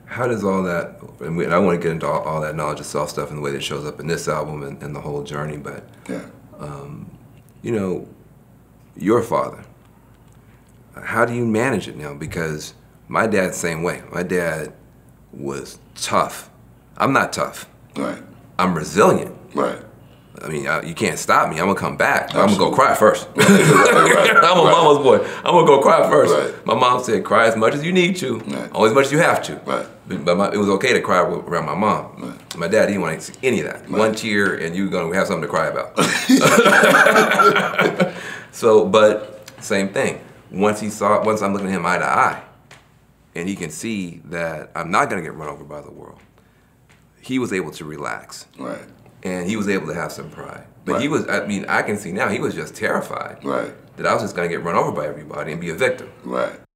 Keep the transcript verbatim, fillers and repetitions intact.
how does all that, and, we, and I want to get into all, all that knowledge of self stuff and the way that it shows up in this album and, and the whole journey, but, yeah. um, you know, your father, how do you manage it now? Because my dad's the same way. My dad was tough. I'm not tough. Right. I'm resilient. Right. I mean, I, you can't stop me. I'm gonna come back. I'm gonna go cry first. Right, right, I'm a right. mama's boy. I'm gonna go cry first. Right. My mom said, cry as much as you need to, Right. only as much as you have to. Right. But my, it was okay to cry with, around my mom. Right. My dad didn't want to see any of that. Right. One tear and you're gonna have something to cry about. So, but same thing. Once he saw, once I'm looking at him eye to eye, and he can see that I'm not gonna get run over by the world, he was able to relax. Right. And he was able to have some pride. But Right. he was, I mean, I can see now, he was just terrified Right. that I was just gonna get run over by everybody and be a victim. Right.